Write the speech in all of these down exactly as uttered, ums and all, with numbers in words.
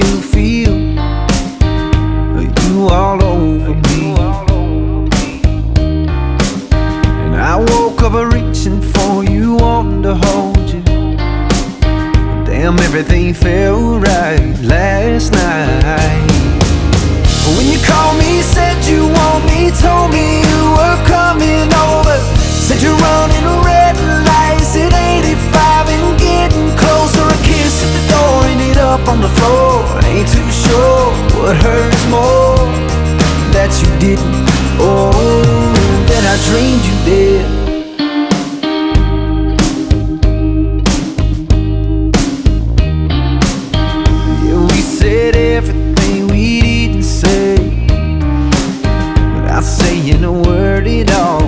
still feel you all over me. And I woke up reaching for you, wanting to hold you. Damn, everything felt right last night. When you called me, said you want me, told me you were coming over, said you're running red lights at eighty-five and getting closer. A kiss at the door, ended up on the floor. Ain't too sure what hurts more, that you didn't, or that I dreamed you did. Yeah, we said everything we didn't say without saying a word at all.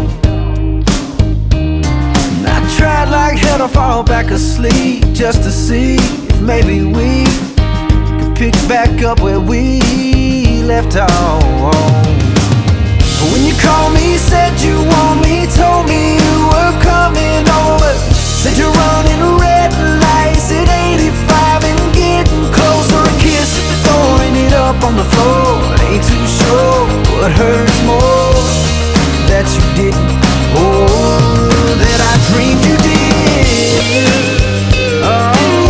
And I tried like hell to fall back asleep, just to see if maybe we could pick back up where we left off. But when you called me, said you want me, told me you were coming over, said you're running red lights at eighty-five and getting closer. A kiss at the door, ended up on the floor. Ain't too sure what hurts more, that you didn't, or that I dreamed you did. Oh.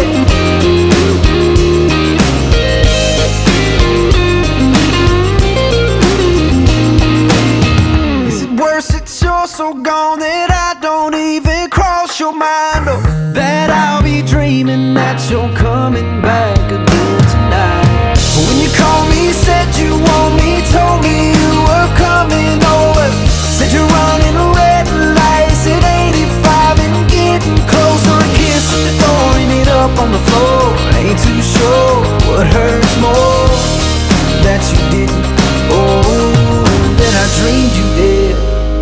So gone that I don't even cross your mind, or that I'll be dreaming that you're coming back again tonight. When you called me, said you want me, told me you were coming over, said you're running red lights at eighty-five and getting closer. A kiss at the door, ended up on the floor. Ain't too sure what hurts more, that you didn't, or that I dreamed you did.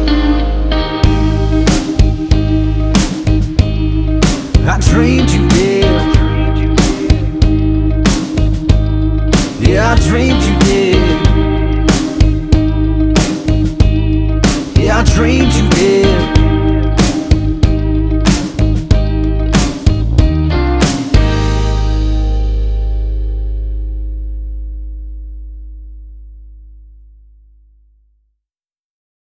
I dreamed you did. Yeah, I dreamed you did.